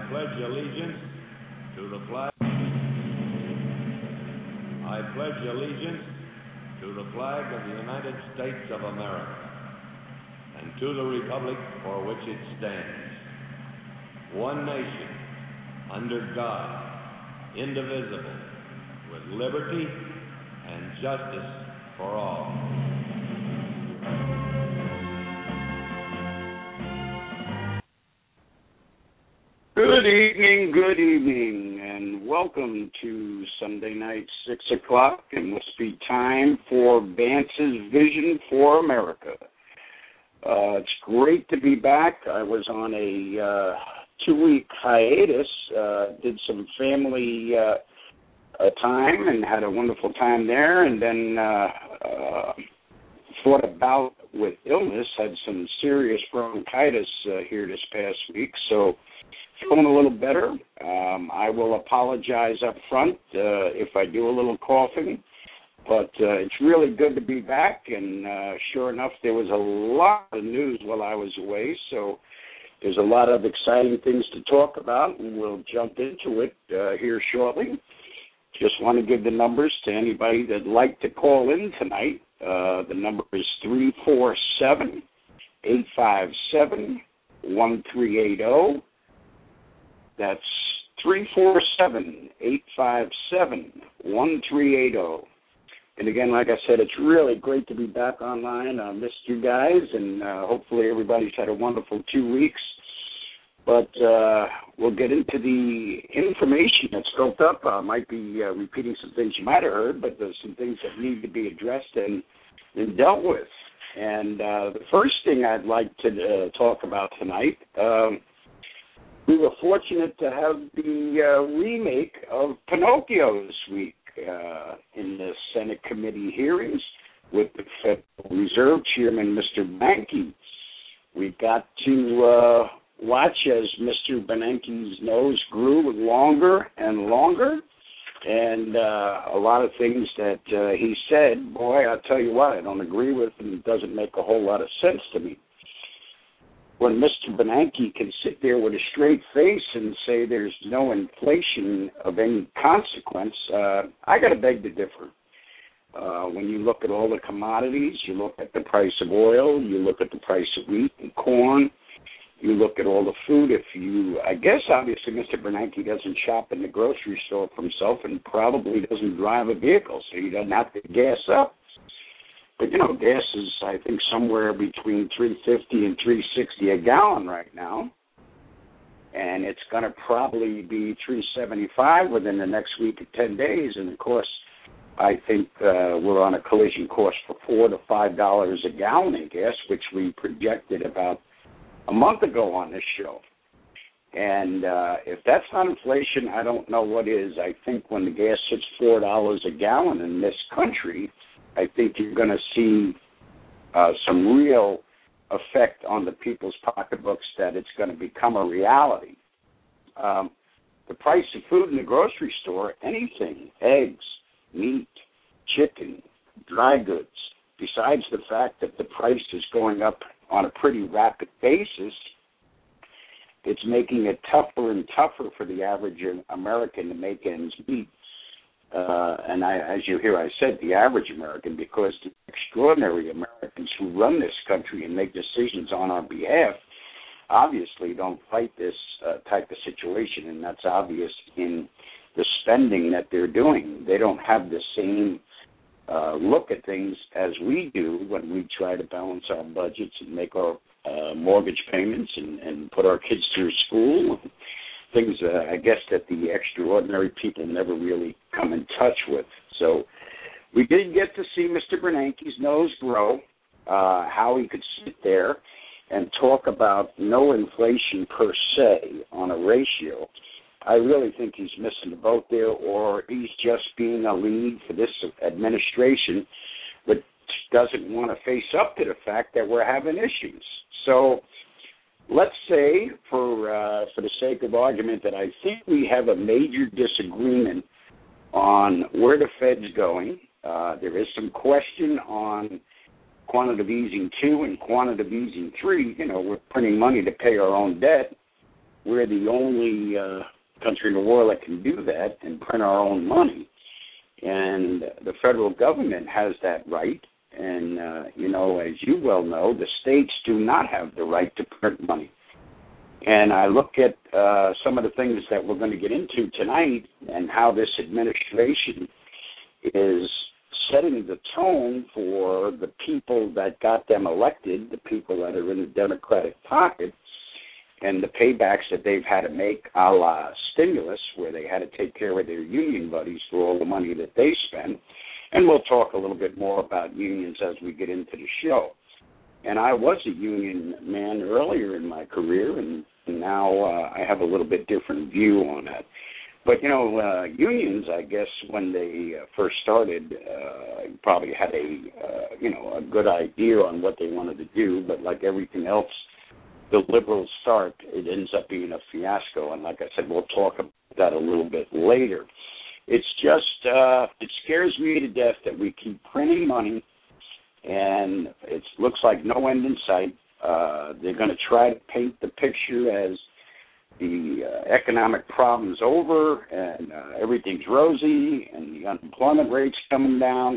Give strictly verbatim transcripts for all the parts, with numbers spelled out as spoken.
pledge allegiance to the flag. I pledge allegiance to the flag of the United States of America and to the republic for which it stands, one nation, under God, indivisible, with liberty and justice for all. Good evening, good evening, and welcome to Sunday night, six o'clock, and must be time for Vance's Vision for America. Uh, it's great to be back. I was on a uh, two-week hiatus, uh, did some family uh, uh, time and had a wonderful time there, and then uh, uh, fought a bout with illness, had some serious bronchitis uh, here this past week, so feeling a little better. Um, I will apologize up front uh, if I do a little coughing, but uh, it's really good to be back, and uh, sure enough, there was a lot of news while I was away, so there's a lot of exciting things to talk about, and we'll jump into it uh, here shortly. Just want to give the numbers to anybody that'd like to call in tonight. Uh, the number is three four seven, eight five seven, one three eight zero. That's three four seven, eight five seven, one three eight zero. And again, like I said, it's really great to be back online. I missed you guys, and uh, hopefully everybody's had a wonderful two weeks. But uh, we'll get into the information that's built up. I might be uh, repeating some things you might have heard, but there's some things that need to be addressed and, and dealt with. And uh, the first thing I'd like to uh, talk about tonight, um, we were fortunate to have the uh, remake of Pinocchio this week uh, in the Senate committee hearings with the Federal Reserve Chairman, Mister Bernanke. We got to uh, watch as Mister Bernanke's nose grew longer and longer, and uh, a lot of things that uh, he said, boy, I'll tell you what, I don't agree with, and it doesn't make a whole lot of sense to me. When Mister Bernanke can sit there with a straight face and say there's no inflation of any consequence, uh, I got to beg to differ. Uh, when you look at all the commodities, you look at the price of oil, you look at the price of wheat and corn, you look at all the food. If you, I guess obviously Mister Bernanke doesn't shop in the grocery store for himself and probably doesn't drive a vehicle, so he doesn't have to gas up. But, you know, gas is, I think, somewhere between three fifty and three sixty a gallon right now. And it's going to probably be three seventy-five within the next week or ten days. And, of course, I think uh, we're on a collision course for four to five dollars a gallon in gas, which we projected about a month ago on this show. And uh, if that's not inflation, I don't know what is. I think when the gas hits four dollars a gallon in this country, I think you're going to see uh, some real effect on the people's pocketbooks that it's going to become a reality. Um, the price of food in the grocery store, anything, eggs, meat, chicken, dry goods, besides the fact that the price is going up on a pretty rapid basis, it's making it tougher and tougher for the average American to make ends meet. Uh, and I, as you hear, I said the average American, because the extraordinary Americans who run this country and make decisions on our behalf obviously don't fight this uh, type of situation, and that's obvious in the spending that they're doing. They don't have the same uh, look at things as we do when we try to balance our budgets and make our uh, mortgage payments and, and put our kids through school. Things, uh, I guess, that the extraordinary people never really come in touch with. So we did get to see Mister Bernanke's nose grow, uh, how he could sit there and talk about no inflation per se on a ratio. I really think he's missing the boat there, or he's just being a lead for this administration, but doesn't want to face up to the fact that we're having issues. So let's say, for uh, for the sake of argument, that I think we have a major disagreement on where the Fed's going. Uh, there is some question on quantitative easing two and quantitative easing three. You know, we're printing money to pay our own debt. we're the only uh, country in the world that can do that and print our own money. And the federal government has that right. And, uh, you know, as you well know, the states do not have the right to print money. And I look at uh, some of the things that we're going to get into tonight and how this administration is setting the tone for the people that got them elected, the people that are in the Democratic pocket, and the paybacks that they've had to make a la stimulus, where they had to take care of their union buddies for all the money that they spend. And we'll talk a little bit more about unions as we get into the show. And I was a union man earlier in my career, and now uh, I have a little bit different view on that. But, you know, uh, unions, I guess, when they uh, first started, uh, probably had a, uh, you know, a good idea on what they wanted to do. But like everything else, the liberals start, it ends up being a fiasco. And like I said, we'll talk about that a little bit later. It's just, uh, it scares me to death that we keep printing money, and it looks like no end in sight. Uh, they're going to try to paint the picture as the uh, economic problem's over and uh, everything's rosy and the unemployment rate's coming down.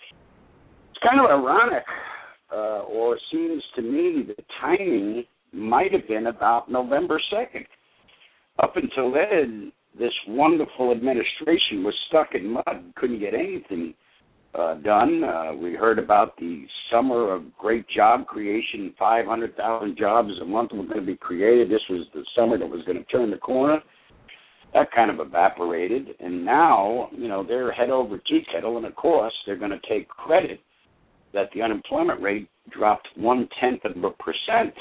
It's kind of ironic, uh, or it seems to me the timing might have been about November second. Up until then, this wonderful administration was stuck in mud, couldn't get anything uh, done. Uh, we heard about the summer of great job creation, five hundred thousand jobs a month were going to be created. This was the summer that was going to turn the corner. That kind of evaporated, and now, you know, they're head over tea kettle, and of course, they're going to take credit that the unemployment rate dropped one-tenth of a percent.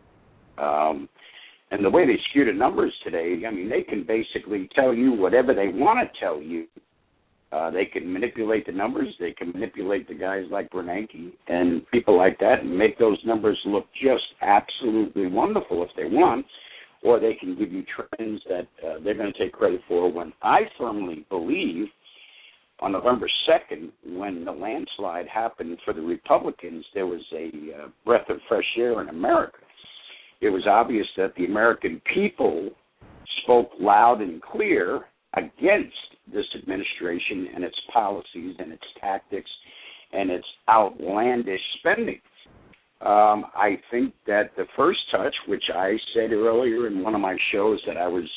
Um, and the way they skew the numbers today, I mean, they can basically tell you whatever they want to tell you. Uh, they can manipulate the numbers. They can manipulate the guys like Bernanke and people like that and make those numbers look just absolutely wonderful if they want, or they can give you trends that uh, they're going to take credit for, when I firmly believe on November second, when the landslide happened for the Republicans, there was a uh, breath of fresh air in America. It was obvious that the American people spoke loud and clear against this administration and its policies and its tactics and its outlandish spending. Um, I think that the first touch, which I said earlier in one of my shows, that I was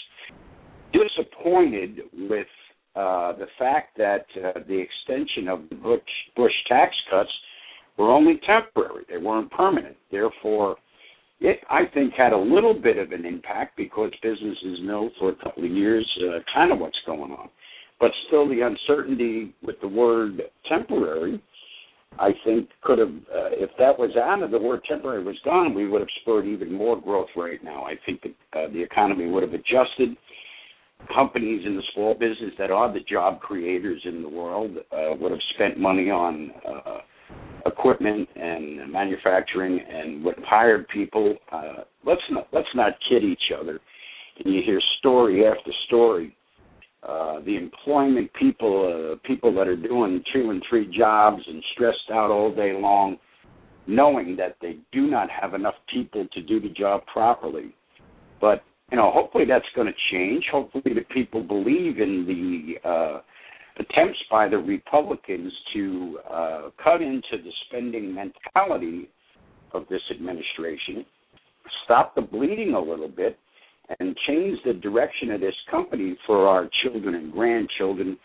disappointed with uh, the fact that uh, the extension of the Bush, Bush tax cuts were only temporary. They weren't permanent. Therefore, it, I think, had a little bit of an impact because businesses know for a couple of years uh, kind of what's going on. But still, the uncertainty with the word temporary, I think, could have, uh, if that was added, the word temporary was gone, we would have spurred even more growth right now. I think that uh, the economy would have adjusted. Companies in the small business that are the job creators in the world uh, would have spent money on uh, equipment and manufacturing and would have hired people. Uh, let's not let's not kid each other. And you hear story after story. Uh, the employment people, uh, people that are doing two and three jobs and stressed out all day long, knowing that they do not have enough people to do the job properly. But, you know, hopefully that's going to change. Hopefully the people believe in the uh, attempts by the Republicans to uh, cut into the spending mentality of this administration, stop the bleeding a little bit, and change the direction of this company for our children and grandchildren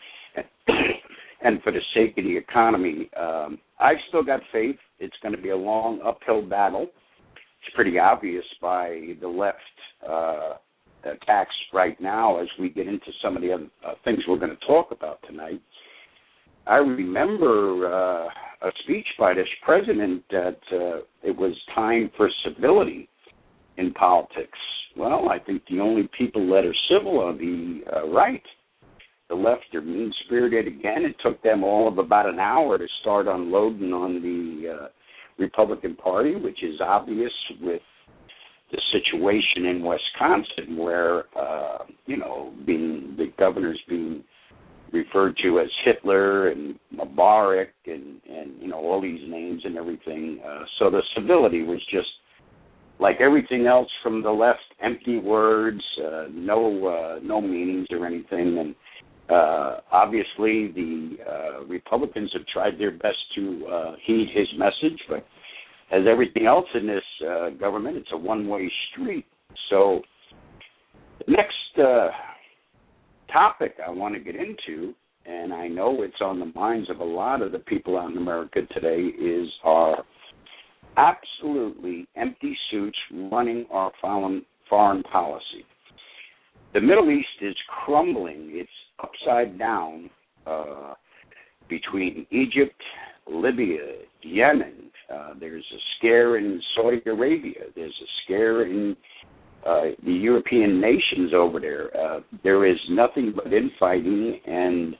and for the sake of the economy. Um, I've still got faith. It's going to be a long uphill battle. It's pretty obvious by the left uh, attacks right now as we get into some of the other uh, things we're going to talk about tonight. I remember uh, a speech by this president that uh, it was time for civility in politics. Well, I think the only people that are civil are the uh, right. The left are mean-spirited again. It took them all of about an hour to start unloading on the uh, Republican Party, which is obvious with the situation in Wisconsin where, uh, you know, being the governor's being referred to as Hitler and Mubarak and, and you know, all these names and everything. Uh, so the civility was just like everything else from the left, empty words, uh, no uh, no meanings or anything. And uh, obviously the uh, Republicans have tried their best to uh, heed his message, but as everything else in this uh, government, it's a one-way street. So the next uh, topic I want to get into, and I know it's on the minds of a lot of the people out in America today, is our absolutely empty suits running our foreign, foreign policy. The Middle East is crumbling. It's upside down uh, between Egypt, Libya, Yemen. Uh, there's a scare in Saudi Arabia. There's a scare in uh, the European nations over there. Uh, there is nothing but infighting, and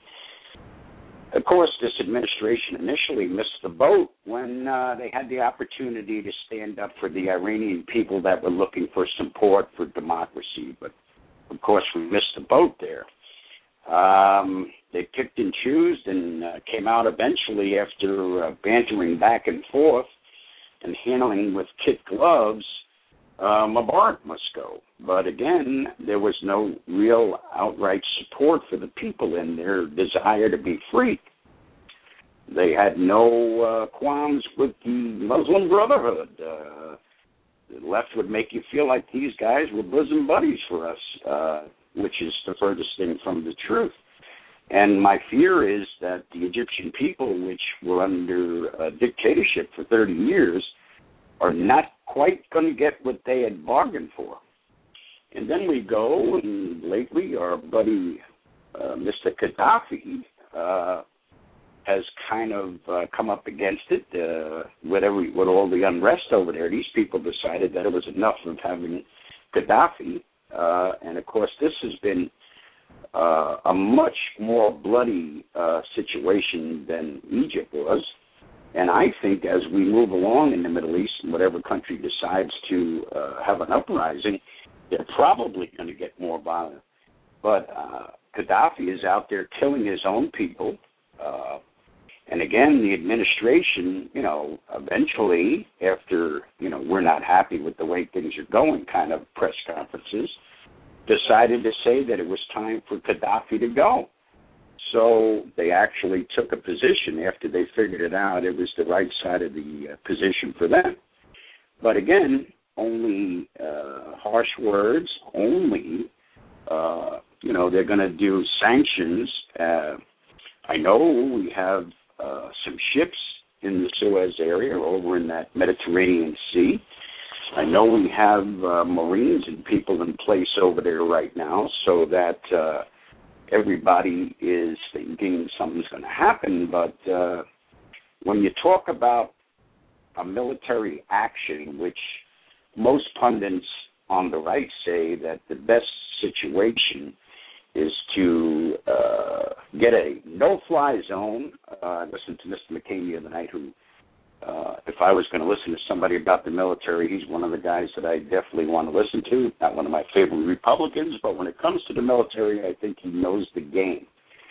of course, this administration initially missed the boat when uh, they had the opportunity to stand up for the Iranian people that were looking for support for democracy. But, of course, we missed the boat there. Um, they picked and chose and uh, came out eventually after uh, bantering back and forth and handling with kid gloves, uh, Mubarak must go. But, again, there was no real outright support for the people in their desire to be free. They had no uh, qualms with the Muslim Brotherhood. Uh, the left would make you feel like these guys were bosom buddies for us, uh, which is the furthest thing from the truth. And my fear is that the Egyptian people, which were under uh, dictatorship for thirty years, are not quite going to get what they had bargained for. And then we go, and lately our buddy uh, Mister Gaddafi uh, has kind of uh, come up against it uh, with, every, with all the unrest over there. These people decided that it was enough of having Gaddafi. Uh, and, of course, this has been uh, a much more bloody uh, situation than Egypt was. And I think as we move along in the Middle East, and whatever country decides to uh, have an uprising, they're probably going to get more violent. But uh, Gaddafi is out there killing his own people. Uh, and again, the administration, you know, eventually, after, you know, we're not happy with the way things are going kind of press conferences, decided to say that it was time for Gaddafi to go. So they actually took a position after they figured it out. It was the right side of the uh, position for them. But again, only uh, harsh words, only, uh, you know, they're going to do sanctions. Uh, I know we have uh, some ships in the Suez area over in that Mediterranean Sea. I know we have uh, Marines and people in place over there right now so that uh, everybody is thinking something's going to happen. But uh, when you talk about a military action, which most pundits on the right say that the best situation is to uh, get a no-fly zone. Uh, I listened to Mister McCain the other night, who, uh, if I was going to listen to somebody about the military, he's one of the guys that I definitely want to listen to. Not one of my favorite Republicans, but when it comes to the military, I think he knows the game.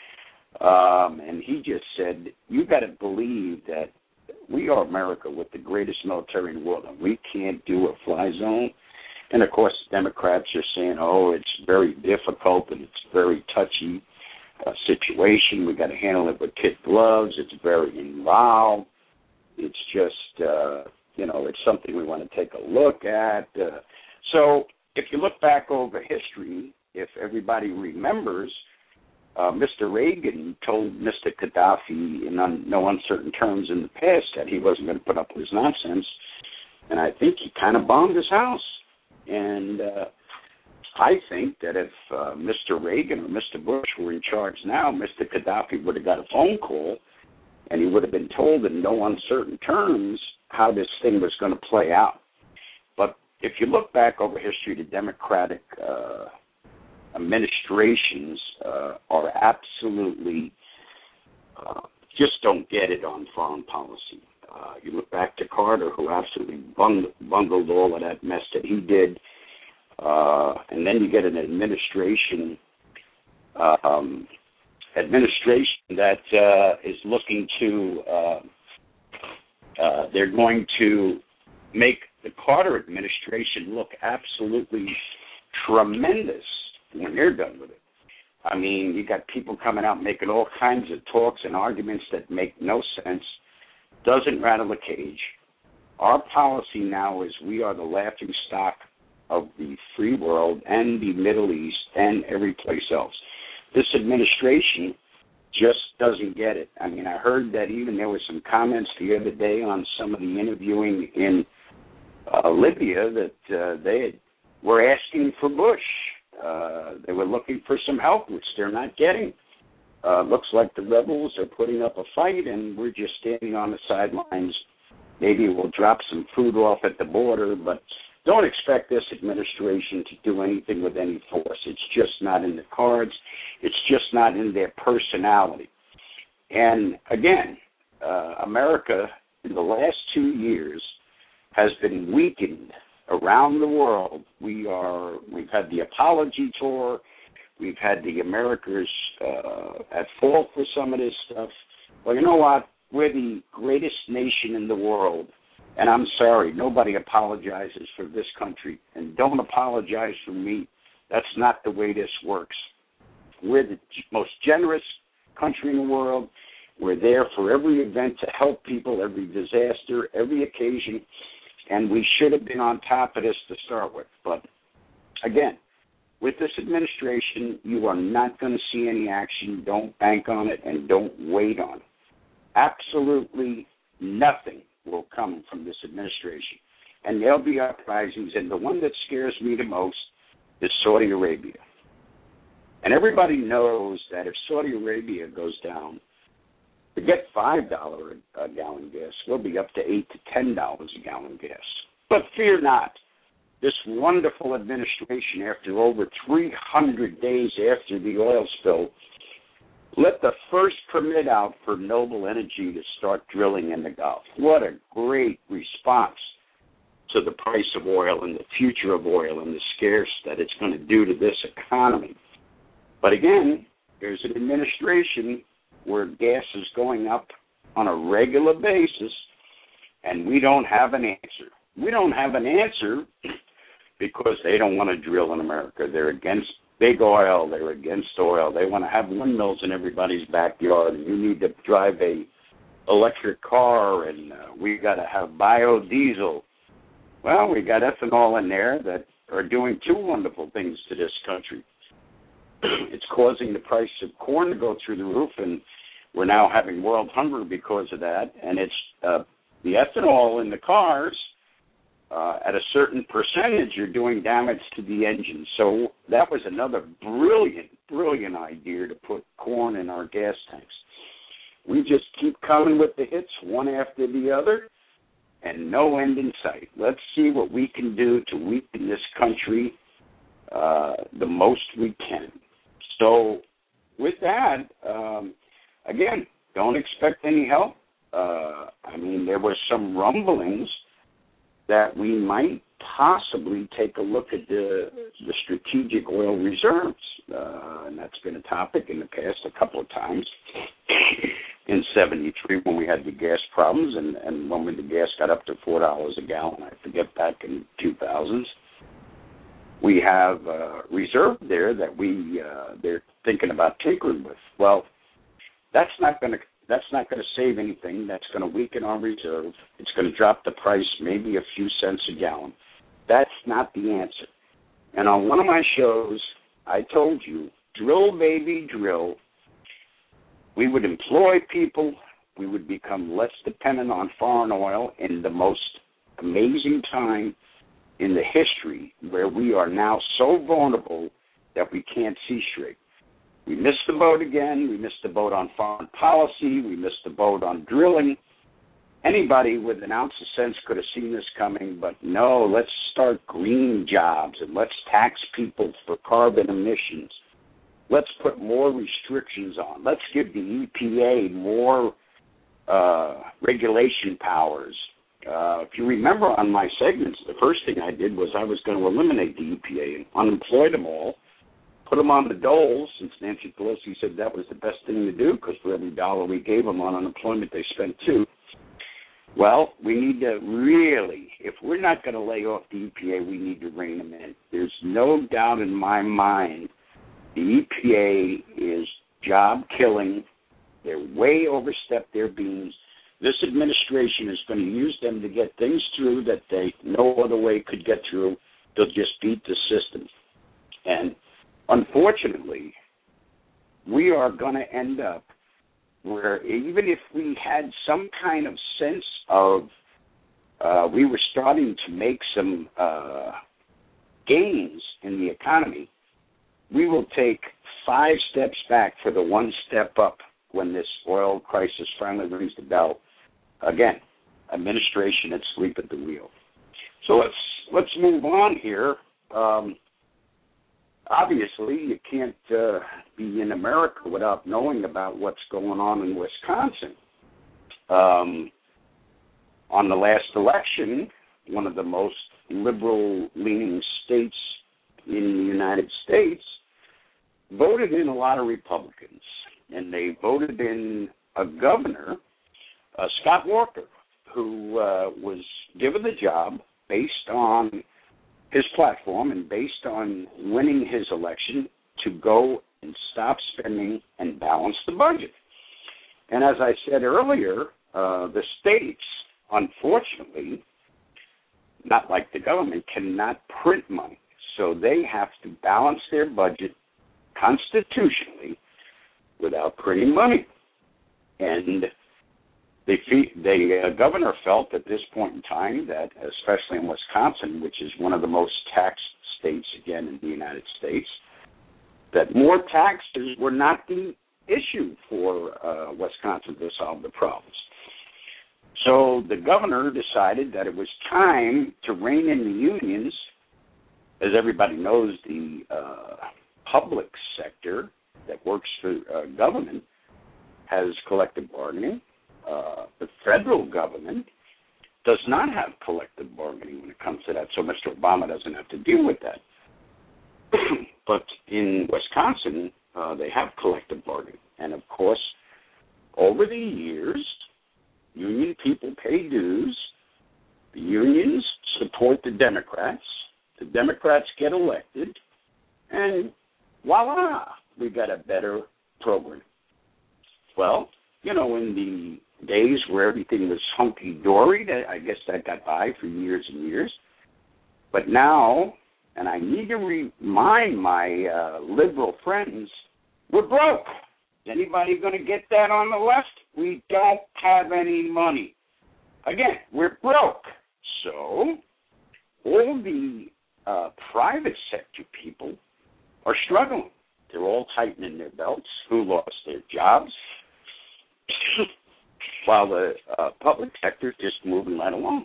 Um, and he just said, you got to believe that we are America with the greatest military in the world, and we can't do a fly zone. And, of course, Democrats are saying, oh, it's very difficult and it's very touchy uh, situation. We got to handle it with kid gloves. It's very involved. It's just, uh, you know, it's something we want to take a look at. Uh, so if you look back over history, if everybody remembers, Uh, Mister Reagan told Mister Gaddafi in un, no uncertain terms in the past that he wasn't going to put up with his nonsense, and I think he kind of bombed his house. And uh, I think that if uh, Mister Reagan or Mister Bush were in charge now, Mister Gaddafi would have got a phone call, and he would have been told in no uncertain terms how this thing was going to play out. But if you look back over history, the Democratic uh, administrations uh, are absolutely uh, just don't get it on foreign policy. Uh, you look back to Carter, who absolutely bungled, bungled all of that mess that he did, uh, and then you get an administration um, administration that uh, is looking to uh, uh, they're going to make the Carter administration look absolutely tremendous when they're done with it. I mean, you got people coming out making all kinds of talks and arguments that make no sense, doesn't rattle the cage. Our policy now is we are the laughing stock of the free world and the Middle East and every place else. This administration just doesn't get it. I mean, I heard that even there were some comments the other day on some of the interviewing in uh, Libya that uh, they had, were asking for Bush. Uh, they were looking for some help, which they're not getting. Uh, looks like the rebels are putting up a fight, and we're just standing on the sidelines. Maybe we'll drop some food off at the border, but don't expect this administration to do anything with any force. It's just not in the cards. It's just not in their personality. And again, uh, America in the last two years has been weakened around the world. We are, we've had the apology tour. We've had the Americas uh, at fault for some of this stuff. Well, you know what? We're the greatest nation in the world. And I'm sorry, nobody apologizes for this country. And don't apologize for me. That's not the way this works. We're the most generous country in the world. We're there for every event to help people, every disaster, every occasion. And we should have been on top of this to start with. But, again, with this administration, you are not going to see any action. Don't bank on it and don't wait on it. Absolutely nothing will come from this administration. And there'll be uprisings, and the one that scares me the most is Saudi Arabia. And everybody knows that if Saudi Arabia goes down, to get five dollars a gallon gas, we'll be up to eight to ten dollars a gallon gas. But fear not. This wonderful administration, after over three hundred days after the oil spill, let the first permit out for Noble Energy to start drilling in the Gulf. What a great response to the price of oil and the future of oil and the scarce that it's going to do to this economy. But again, there's an administration where gas is going up on a regular basis, and we don't have an answer. We don't have an answer because they don't want to drill in America. They're against big oil. They're against oil. They want to have windmills in everybody's backyard, and you need to drive a electric car, and uh, we got to have biodiesel. Well, we got ethanol in there that are doing two wonderful things to this country. It's causing the price of corn to go through the roof, and we're now having world hunger because of that. And it's uh, the ethanol in the cars, uh, at a certain percentage, are doing damage to the engine. So that was another brilliant, brilliant idea to put corn in our gas tanks. We just keep coming with the hits one after the other, and no end in sight. Let's see what we can do to weaken this country uh, the most we can. So with that, um, again, don't expect any help. Uh, I mean, there were some rumblings that we might possibly take a look at the, the strategic oil reserves, uh, and that's been a topic in the past a couple of times. In seventy-three, when we had the gas problems, and, and when the gas got up to four dollars a gallon, I forget, back in two thousands. We have a reserve there that we uh, they're thinking about tinkering with. Well, that's not going to that's not going to save anything. That's going to weaken our reserve. It's going to drop the price maybe a few cents a gallon. That's not the answer. And on one of my shows, I told you, drill, baby, drill. We would employ people. We would become less dependent on foreign oil in the most amazing time in the history, where we are now so vulnerable that we can't see straight. We missed the boat again. We missed the boat on foreign policy. We missed the boat on drilling. Anybody with an ounce of sense could have seen this coming, but no, let's start green jobs, and let's tax people for carbon emissions. Let's put more restrictions on. Let's give the E P A more uh, regulation powers. Uh, if you remember on my segments, the first thing I did was I was going to eliminate the E P A and unemploy them all, put them on the doles, since Nancy Pelosi said that was the best thing to do, because for every dollar we gave them on unemployment, they spent two. Well, we need to really, if we're not going to lay off the E P A, we need to rein them in. There's no doubt in my mind the E P A is job killing. They're way overstepped their beams. This administration is going to use them to get things through that they no other way could get through. They'll just beat the system. And unfortunately, we are going to end up where even if we had some kind of sense of uh, we were starting to make some uh, gains in the economy, we will take five steps back for the one step up when this oil crisis finally rings the bell. Again, administration asleep at the wheel. So let's let's move on here. Um, obviously, you can't uh, be in America without knowing about what's going on in Wisconsin. Um, on the last election, one of the most liberal-leaning states in the United States voted in a lot of Republicans, and they voted in a governor, uh, Scott Walker, who uh, was given the job based on his platform and based on winning his election to go and stop spending and balance the budget. And as I said earlier, uh, the states, unfortunately, not like the government, cannot print money. So they have to balance their budget constitutionally without printing money. And the the uh, governor felt at this point in time that, especially in Wisconsin, which is one of the most taxed states, again, in the United States, that more taxes were not the issue for uh, Wisconsin to solve the problems. So the governor decided that it was time to rein in the unions. As everybody knows, the uh, public sector that works for uh, government has collective bargaining. Uh, the federal government does not have collective bargaining when it comes to that, so Mister Obama doesn't have to deal with that. But in Wisconsin, uh, they have collective bargaining. And, of course, over the years, union people pay dues. The unions support the Democrats. The Democrats get elected. And voila, we got a better program. Well, you know, in the days where everything was hunky-dory, I guess that got by for years and years. But now, and I need to remind my uh, liberal friends, we're broke. Is anybody going to get that on the left? We don't have any money. Again, we're broke. So all the uh, private sector people are struggling. They're all tightening their belts, who lost their jobs, while the uh, public sector is just moving right along.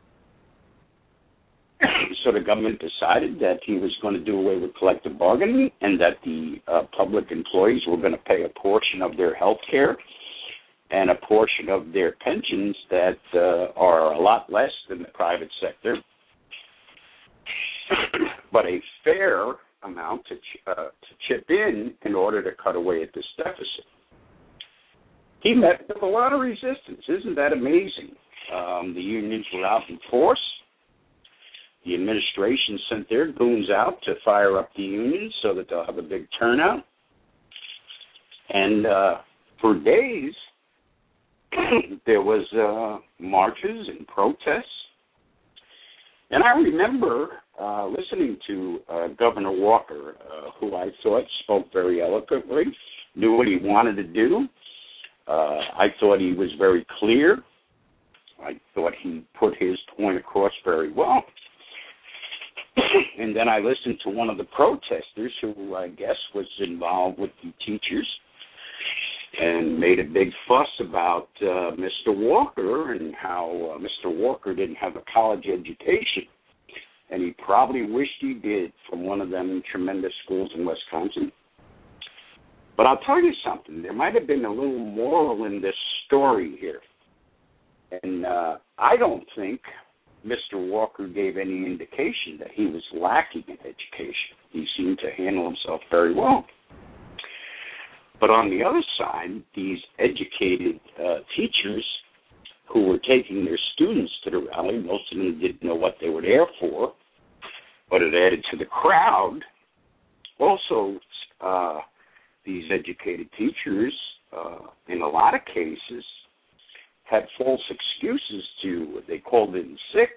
So the government decided that he was going to do away with collective bargaining and that the uh, public employees were going to pay a portion of their health care and a portion of their pensions that uh, are a lot less than the private sector, but a fair amount to, ch- uh, to chip in in order to cut away at this deficit. He met with a lot of resistance. Isn't that amazing? Um, the unions were out in force. The administration sent their goons out to fire up the unions so that they'll have a big turnout. And uh, for days, there was uh, marches and protests. And I remember uh, listening to uh, Governor Walker, uh, who I thought spoke very eloquently, knew what he wanted to do. Uh, I thought he was very clear. I thought he put his point across very well. And then I listened to one of the protesters who I guess was involved with the teachers and made a big fuss about uh, Mister Walker and how uh, Mister Walker didn't have a college education. And he probably wished he did from one of them tremendous schools in Wisconsin. But I'll tell you something. There might have been a little moral in this story here. And uh, I don't think Mister Walker gave any indication that he was lacking in education. He seemed to handle himself very well. But on the other side, these educated uh, teachers who were taking their students to the rally. Most of them didn't know what they were there for, but it added to the crowd. Also, uh, these educated teachers, uh, in a lot of cases, had false excuses to, they called in sick.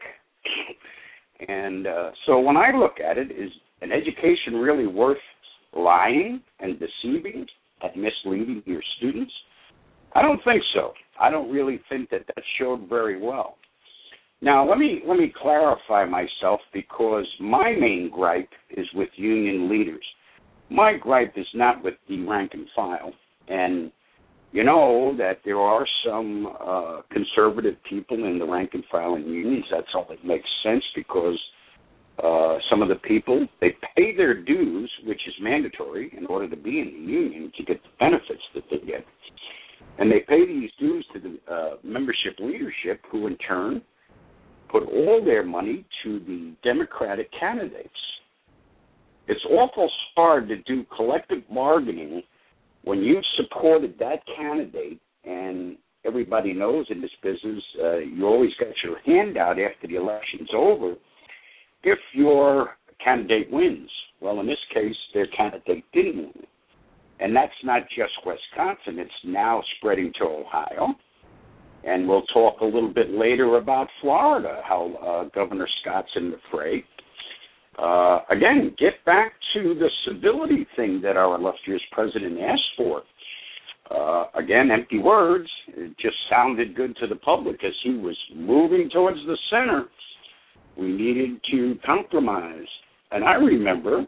And uh, so when I look at it, is an education really worth lying and deceiving and misleading your students? I don't think so. I don't really think that that showed very well. Now, let me let me clarify myself, because my main gripe is with union leaders. My gripe is not with the rank and file. And you know that there are some uh, conservative people in the rank and file in unions. That's only makes sense because uh, some of the people, they pay their dues, which is mandatory in order to be in the union to get the benefits that they get. And they pay these dues to the uh, membership leadership, who in turn put all their money to the Democratic candidates. It's awful hard to do collective bargaining when you've supported that candidate, and everybody knows in this business, uh, you always got your hand out after the election's over if your candidate wins. Well, in this case, their candidate didn't win. And that's not just Wisconsin. It's now spreading to Ohio. And we'll talk a little bit later about Florida, how uh, Governor Scott's in the fray. Uh, again, get back to the civility thing that our illustrious president asked for. Uh, again, empty words. It just sounded good to the public as he was moving towards the center. We needed to compromise. And I remember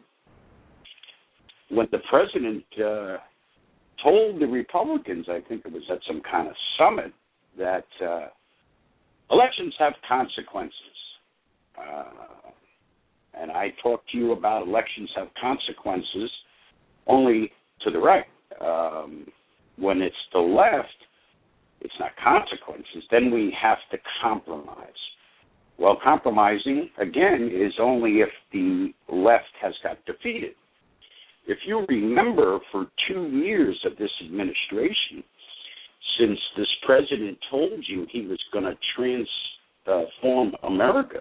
when the president uh, told the Republicans, I think it was at some kind of summit, that uh, elections have consequences. Uh, and I talked to you about elections have consequences only to the right. Um, when it's the left, it's not consequences. Then we have to compromise. Well, compromising, again, is only if the left has got defeated. If you remember, for two years of this administration, since this president told you he was going to transform America,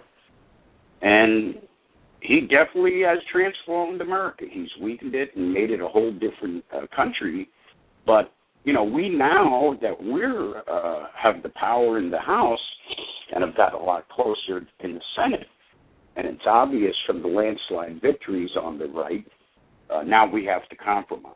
and he definitely has transformed America. He's weakened it and made it a whole different uh, country. But, you know, we now that we're uh, have the power in the House and have got a lot closer in the Senate, and it's obvious from the landslide victories on the right, uh, now we have to compromise.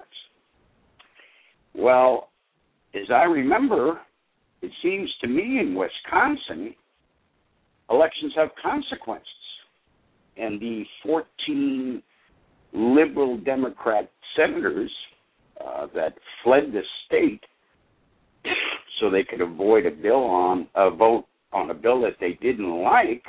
Well, as I remember, it seems to me in Wisconsin, elections have consequences. And the fourteen liberal Democrat senators uh, that fled the state so they could avoid a bill on a vote on a bill that they didn't like,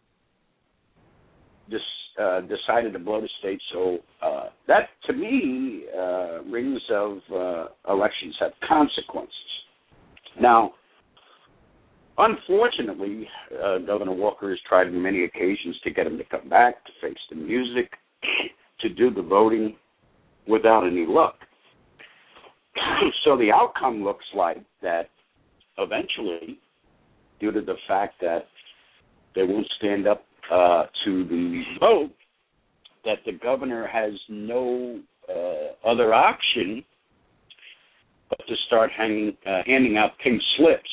just uh, decided to blow the state. So uh, that, to me, uh, rings of uh, elections have consequences. Now, unfortunately, uh, Governor Walker has tried on many occasions to get him to come back, to face the music, to do the voting without any luck. So the outcome looks like that eventually, due to the fact that they won't stand up uh, to the vote, that the governor has no uh, other option but to start hanging, uh, handing out pink slips.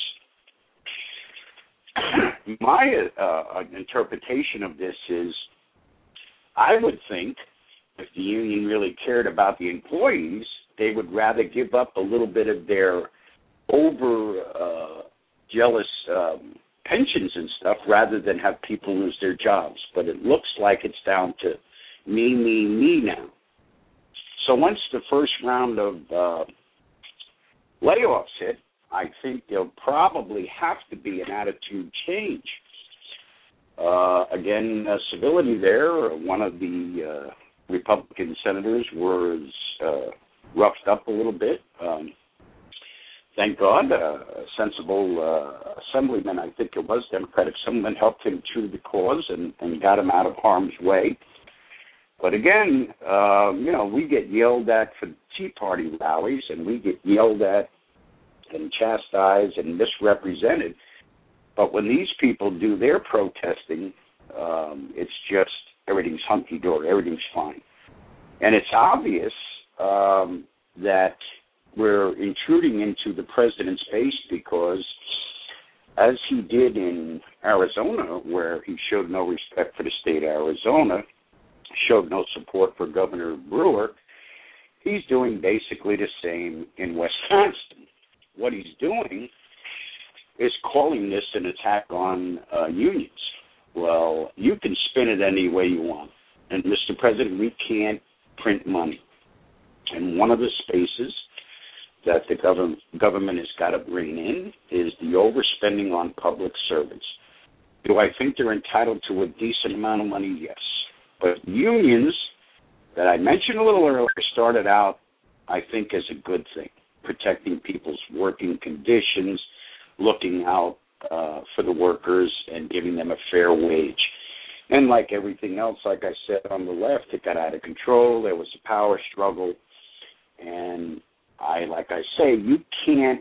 My uh, interpretation of this is, I would think if the union really cared about the employees, they would rather give up a little bit of their over uh, jealous um, pensions and stuff rather than have people lose their jobs. But it looks like it's down to me, me, me now. So once the first round of uh, layoffs hit, I think there'll probably have to be an attitude change. Uh, again, uh, civility there. One of the uh, Republican senators was uh, roughed up a little bit. Um, thank God, uh, a sensible uh, assemblyman, I think it was, Democratic assemblyman, helped him to the cause and, and got him out of harm's way. But again, uh, you know, we get yelled at for Tea Party rallies, and we get yelled at and chastised and misrepresented But when these people do their protesting, um, it's just everything's hunky-dory, everything's fine. And it's obvious um, that we're intruding into the president's base because, as he did in Arizona, where he showed no respect for the state of Arizona, showed no support for Governor Brewer, he's doing basically the same in Wisconsin. What he's doing is calling this an attack on uh, unions. Well, you can spin it any way you want. And, Mister President, we can't print money. And one of the spaces that the government, government has got to bring in is the overspending on public servants. Do I think they're entitled to a decent amount of money? Yes. But unions that I mentioned a little earlier started out, I think, as a good thing, protecting people's working conditions, looking out uh, for the workers and giving them a fair wage. And like everything else, like I said, on the left, it got out of control. There was a power struggle. And I, like I say, you can't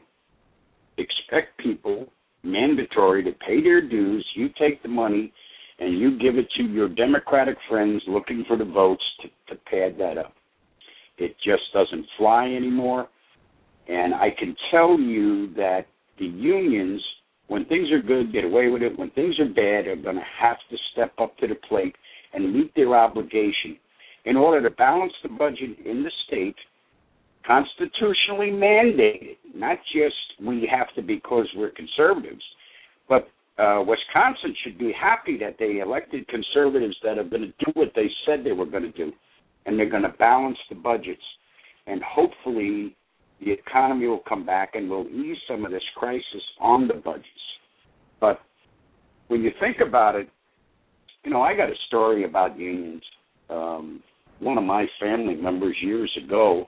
expect people mandatory to pay their dues. You take the money and you give it to your Democratic friends looking for the votes to, to pad that up. It just doesn't fly anymore. And I can tell you that the unions, when things are good, get away with it. When things are bad, are going to have to step up to the plate and meet their obligation in order to balance the budget in the state, constitutionally mandated, not just we have to because we're conservatives, but uh, Wisconsin should be happy that they elected conservatives that are going to do what they said they were going to do, and they're going to balance the budgets, and hopefully the economy will come back and we'll ease some of this crisis on the budgets. But when you think about it, you know, I got a story about unions. Um, one of my family members years ago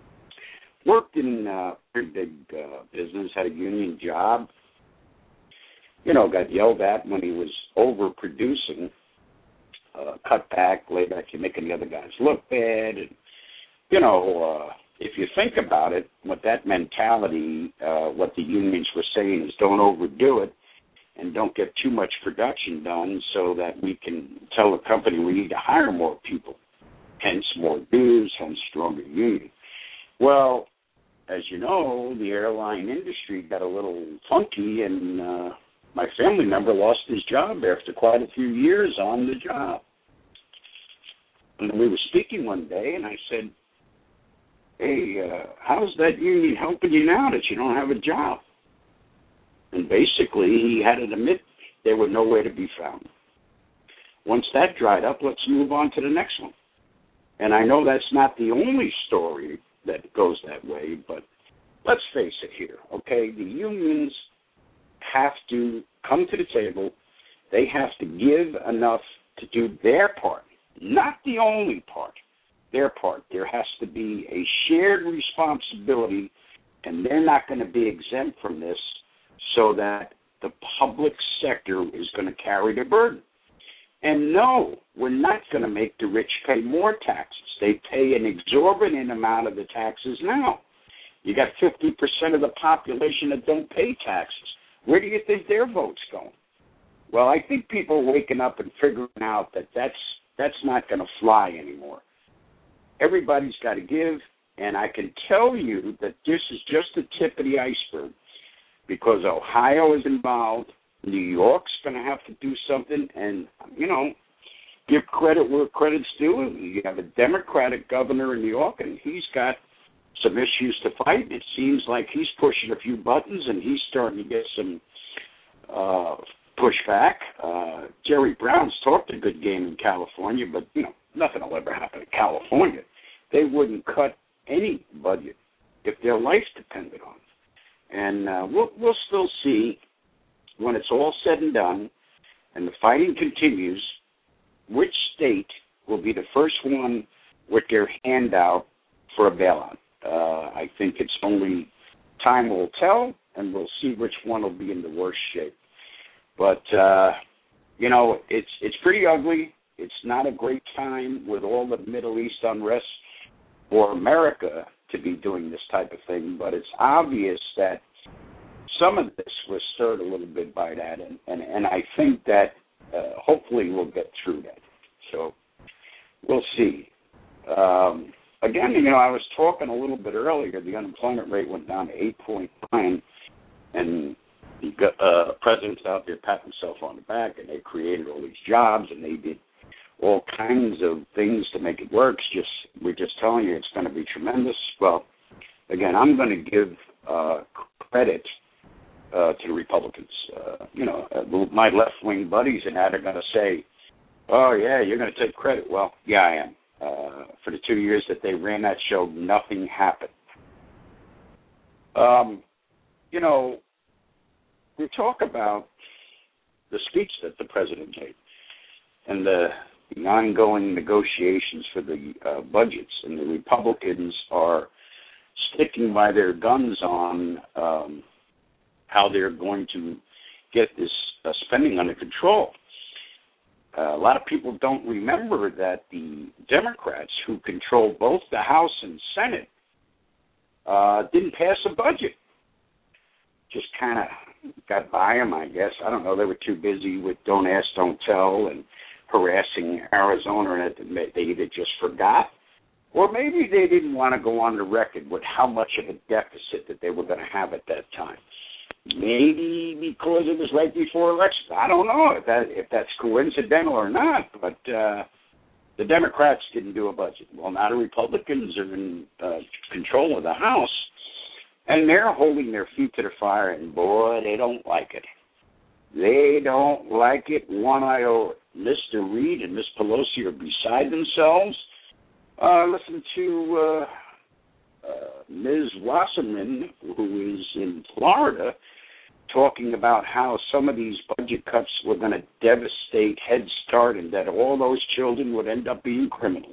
worked in a pretty big uh, business, had a union job, you know, got yelled at when he was overproducing, uh, cut back, lay back, you're making the other guys look bad. And, you know, uh, if you think about it, with that mentality, uh, what the unions were saying is don't overdo it and don't get too much production done so that we can tell the company we need to hire more people, hence more dues, hence stronger union. Well, as you know, the airline industry got a little funky, and uh, my family member lost his job after quite a few years on the job. And we were speaking one day, and I said, hey, uh, how's that union helping you now that you don't have a job? And basically, he had to admit they were nowhere to be found. Once that dried up, let's move on to the next one. And I know that's not the only story that goes that way, but let's face it here, okay? The unions have to come to the table. They have to give enough to do their part, not the only part, their part. There has to be a shared responsibility, and they're not going to be exempt from this so that the public sector is going to carry the burden. And no, we're not going to make the rich pay more taxes. They pay an exorbitant amount of the taxes now. You got fifty percent of the population that don't pay taxes. Where do you think their vote's going? Well, I think people are waking up and figuring out that that's, that's not going to fly anymore. Everybody's got to give, and I can tell you that this is just the tip of the iceberg because Ohio is involved. New York's going to have to do something, and, you know, give credit where credit's due. You have a Democratic governor in New York, and he's got some issues to fight. It seems like he's pushing a few buttons, and he's starting to get some uh, pushback. Uh, Jerry Brown's talked a good game in California, but, you know, nothing will ever happen in California. They wouldn't cut any budget if their life depended on it. And uh, we'll, we'll still see when it's all said and done and the fighting continues, which state will be the first one with their hand out for a bailout. Uh, I think it's only time will tell, and we'll see which one will be in the worst shape. But, uh, you know, it's it's pretty ugly. It's not a great time with all the Middle East unrest for America to be doing this type of thing, but it's obvious that some of this was stirred a little bit by that, and, and, and I think that uh, hopefully we'll get through that. So we'll see. Um, again, you know, I was talking a little bit earlier, the unemployment rate went down to eight point nine, and the uh, president's out there patting himself on the back, and they created all these jobs, and they did all kinds of things to make it work. It's just, we're just telling you it's going to be tremendous. Well, again, I'm going to give uh, credit uh, to the Republicans. Uh, you know, uh, my left-wing buddies and that are going to say, oh, yeah, you're going to take credit. Well, yeah, I am. Uh, for the two years that they ran that show, nothing happened. Um, you know, we talk about the speech that the president made and the, the ongoing negotiations for the uh, budgets, and the Republicans are sticking by their guns on um, how they're going to get this uh, spending under control. Uh, a lot of people don't remember that the Democrats, who control both the House and Senate, uh, didn't pass a budget. Just kind of got by them, I guess. I don't know. They were too busy with Don't Ask, Don't Tell and harassing Arizona, and they either just forgot, or maybe they didn't want to go on the record with how much of a deficit that they were going to have at that time. Maybe because it was right before election. I don't know if that if that's coincidental or not, but uh, the Democrats didn't do a budget. Well, now the Republicans are in uh, control of the House, and they're holding their feet to the fire, and boy, they don't like it. They don't like it one iota. Mister Reid and Miss Pelosi are beside themselves. Uh, listen to uh, uh, Miz Wasserman, who is in Florida, talking about how some of these budget cuts were going to devastate Head Start and that all those children would end up being criminals.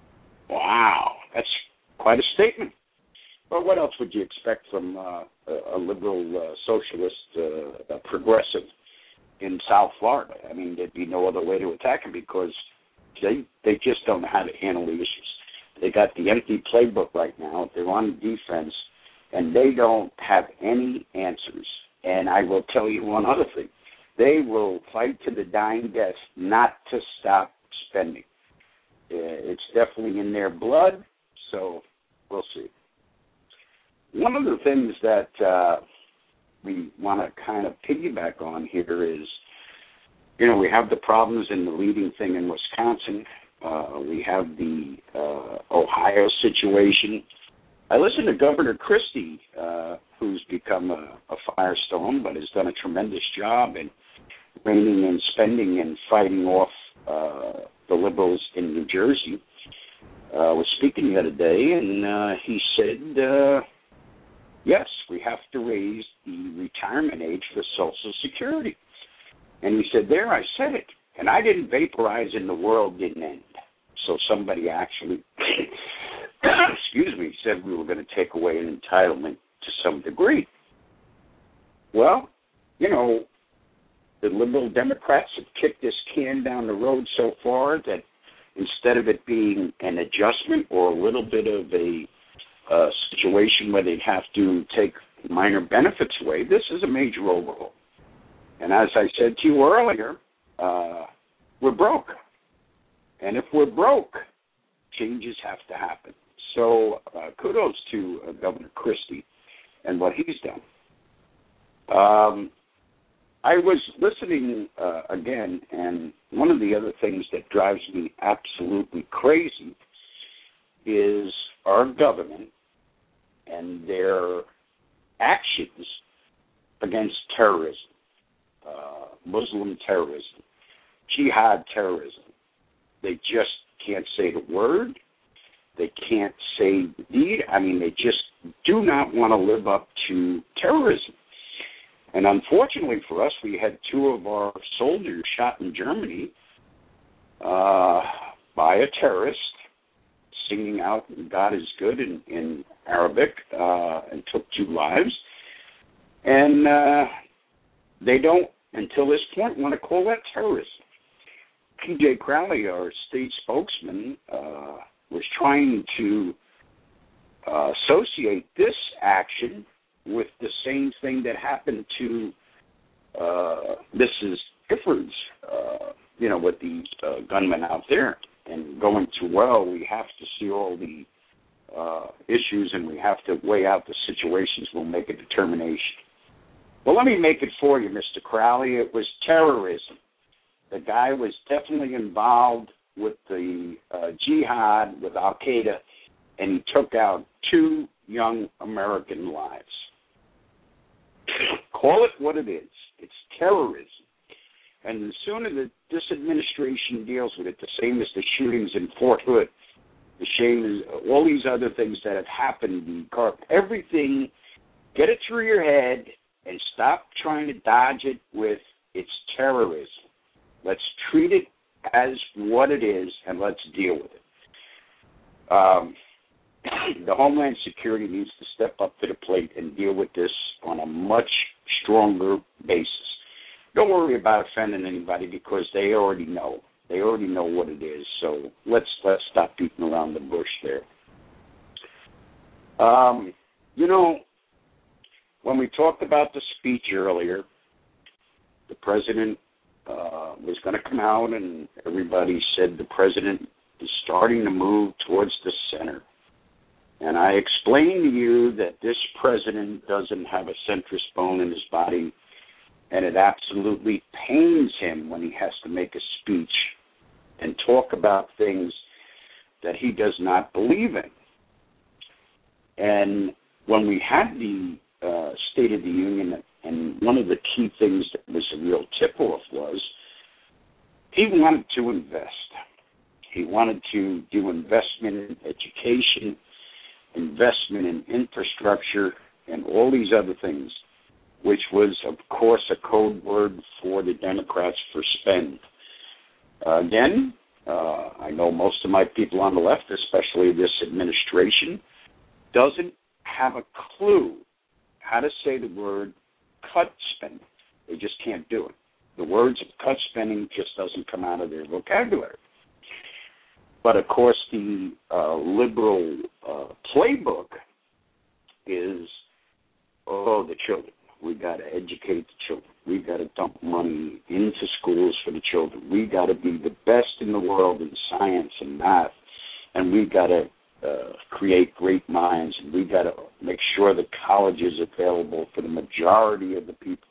Wow, that's quite a statement. But what else would you expect from uh, a, a liberal uh, socialist uh, a progressive in South Florida? I mean, there'd be no other way to attack them because they they just don't know how to handle the issues. They got the empty playbook right now. They're on defense, and they don't have any answers. And I will tell you one other thing. They will fight to the dying death not to stop spending. It's definitely in their blood, so we'll see. One of the things that uh, we want to kind of piggyback on here is, you know, we have the problems in the leading thing in Wisconsin. Uh, we have the uh, Ohio situation. I listened to Governor Christie, uh, who's become a, a firestorm, but has done a tremendous job in reining in spending and fighting off uh, the liberals in New Jersey. I uh, was speaking the other day, and uh, he said, uh, yes, we have to raise the retirement age for Social Security. And he said, there, I said it. And I didn't vaporize and the world didn't end. So somebody actually, excuse me, said we were going to take away an entitlement to some degree. Well, you know, the liberal Democrats have kicked this can down the road so far that instead of it being an adjustment or a little bit of a uh, situation where they'd have to take minor benefits away, this is a major overhaul. And as I said to you earlier, uh, we're broke. And if we're broke, changes have to happen. So uh, kudos to uh, Governor Christie and what he's done. Um, I was listening uh, again, and one of the other things that drives me absolutely crazy is our government and their actions against terrorism, uh, Muslim terrorism, jihad terrorism. They just can't say the word. They can't say the deed. I mean, they just do not want to live up to terrorism. And unfortunately for us, we had two of our soldiers shot in Germany uh, by a terrorist, singing out "God is good" in, in Arabic, uh, and took two lives. And uh, they don't, until this point, want to call that terrorism. P J Crowley, our state spokesman, uh, was trying to uh, associate this action with the same thing that happened to uh, Missus Giffords, uh, you know, with the uh, gunman out there, and going to, well, we have to see all the uh, issues and we have to weigh out the situations. We'll make a determination. Well, let me make it for you, Mister Crowley. It was terrorism. The guy was definitely involved with the uh, jihad, with Al-Qaeda, and he took out two young American lives. Call it what it is. It's terrorism. And the sooner that this administration deals with it, the same as the shootings in Fort Hood, the same as all these other things that have happened, the car, everything, get it through your head and stop trying to dodge it with it's terrorism. Let's treat it as what it is and let's deal with it. Um, the Homeland Security needs to step up to the plate and deal with this on a much stronger basis. Don't worry about offending anybody because they already know. They already know what it is. So let's let's stop beating around the bush there. Um, you know, when we talked about the speech earlier, the president uh, was going to come out, and everybody said the president is starting to move towards the center. And I explained to you that this president doesn't have a centrist bone in his body, and it absolutely pains him when he has to make a speech and talk about things that he does not believe in. And when we had the uh, State of the Union, and one of the key things that was a real tip-off was he wanted to invest. He wanted to do investment in education, investment in infrastructure, and all these other things, which was, of course, a code word for the Democrats for spend. Uh, again, uh, I know most of my people on the left, especially this administration, doesn't have a clue how to say the word cut spending. They just can't do it. The words of cut spending just doesn't come out of their vocabulary. But, of course, the uh, liberal uh, playbook is, oh, the children. We've got to educate the children. We've got to dump money into schools for the children. We've got to be the best in the world in science and math, and we've got to uh, create great minds, and we've got to make sure that college is available for the majority of the people.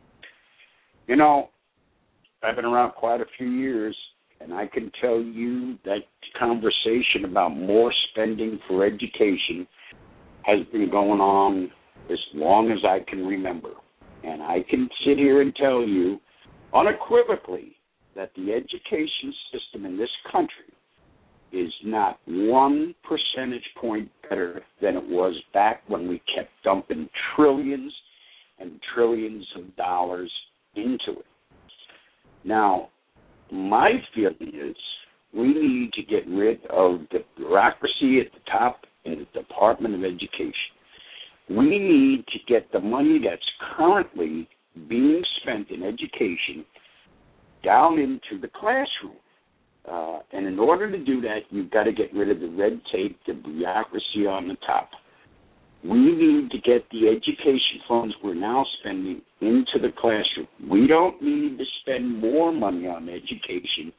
You know, I've been around quite a few years, and I can tell you that conversation about more spending for education has been going on as long as I can remember. And I can sit here and tell you unequivocally that the education system in this country is not one percentage point better than it was back when we kept dumping trillions and trillions of dollars into it. Now, my feeling is we need to get rid of the bureaucracy at the top in the Department of Education. We need to get the money that's currently being spent in education down into the classroom. Uh, and in order to do that, you've got to get rid of the red tape, the bureaucracy on the top. We need to get the education funds we're now spending into the classroom. We don't need to spend more money on education,